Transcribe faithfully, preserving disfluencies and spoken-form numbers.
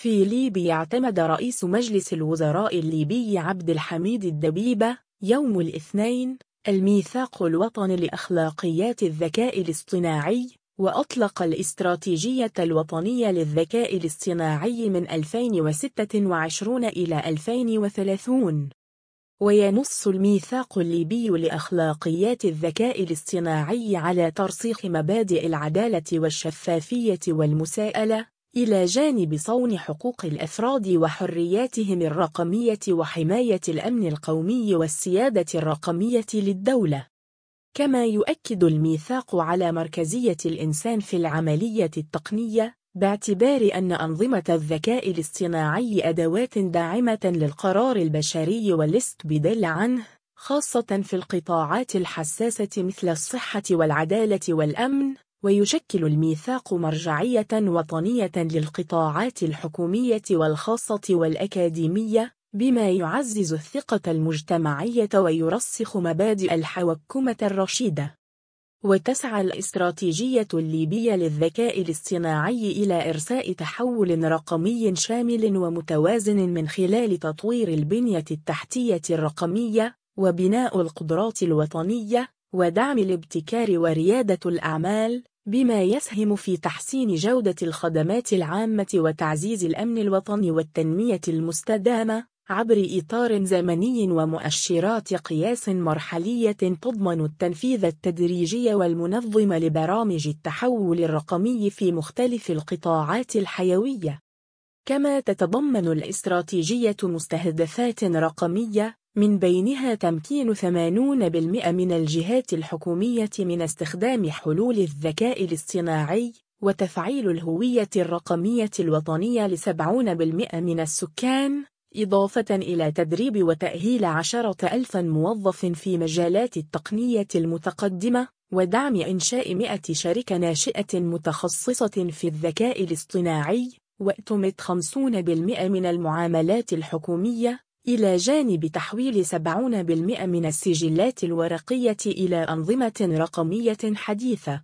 في ليبيا اعتمد رئيس مجلس الوزراء الليبي عبد الحميد الدبيبة يوم الاثنين الميثاق الوطني لأخلاقيات الذكاء الاصطناعي، وأطلق الاستراتيجية الوطنية للذكاء الاصطناعي من ألفين وستة وعشرين إلى ألفين وثلاثين. وينص الميثاق الليبي لأخلاقيات الذكاء الاصطناعي على ترسيخ مبادئ العدالة والشفافية والمساءلة، إلى جانب صون حقوق الأفراد وحرياتهم الرقمية وحماية الأمن القومي والسيادة الرقمية للدولة. كما يؤكد الميثاق على مركزية الإنسان في العملية التقنية، باعتبار أن أنظمة الذكاء الاصطناعي أدوات داعمة للقرار البشري والاستبدال عنه، خاصة في القطاعات الحساسة مثل الصحة والعدالة والأمن. ويشكل الميثاق مرجعية وطنية للقطاعات الحكومية والخاصة والأكاديمية، بما يعزز الثقة المجتمعية ويرسخ مبادئ الحوكمة الرشيدة. وتسعى الاستراتيجية الليبية للذكاء الاصطناعي إلى إرساء تحول رقمي شامل ومتوازن من خلال تطوير البنية التحتية الرقمية، وبناء القدرات الوطنية، ودعم الابتكار وريادة الأعمال، بما يسهم في تحسين جودة الخدمات العامة وتعزيز الأمن الوطني والتنمية المستدامة، عبر إطار زمني ومؤشرات قياس مرحلية تضمن التنفيذ التدريجي والمنظم لبرامج التحول الرقمي في مختلف القطاعات الحيوية. كما تتضمن الاستراتيجية مستهدفات رقمية، من بينها تمكين ثمانين بالمئة من الجهات الحكومية من استخدام حلول الذكاء الاصطناعي، وتفعيل الهوية الرقمية الوطنية لسبعين بالمئة من السكان، إضافة إلى تدريب وتأهيل عشرة ألف موظف في مجالات التقنية المتقدمة، ودعم إنشاء مئة شركة ناشئة متخصصة في الذكاء الاصطناعي، وأتمت خمسين بالمئة من المعاملات الحكومية، إلى جانب تحويل سبعين بالمئة من السجلات الورقية إلى أنظمة رقمية حديثة.